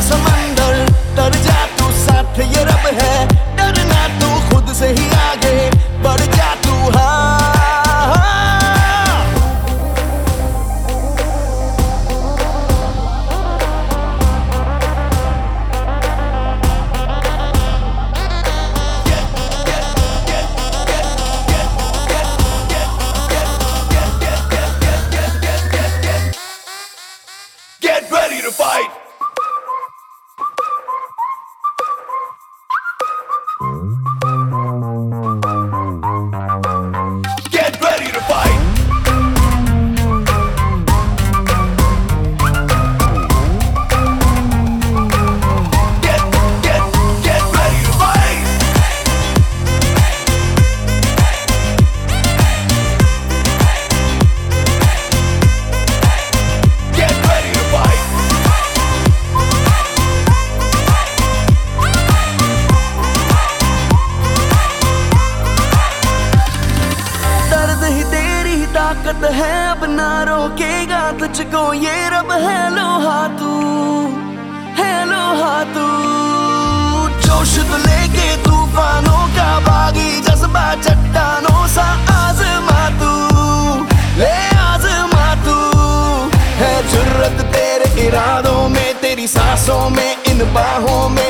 समंदर, डर जा तू साथ ये रब है, डरना तू खुद से ही आगे बढ़ जा तू। हाँ Get ready to fight! Get ready to fight! Get ready to fight! Get ready to fight! दर्द ही तेरी ही ताकत है, अब ना रोकेगा तुझको ये रब है। लोहा तू है, लोहा तू, जोश तो लेके तूफानों का बागी, जज्बा चट्टानों सा आजमा तू, ले आजमा तू। है जुर्रत तेरे इरादों में, तेरी सांसों में, इन बाहों में,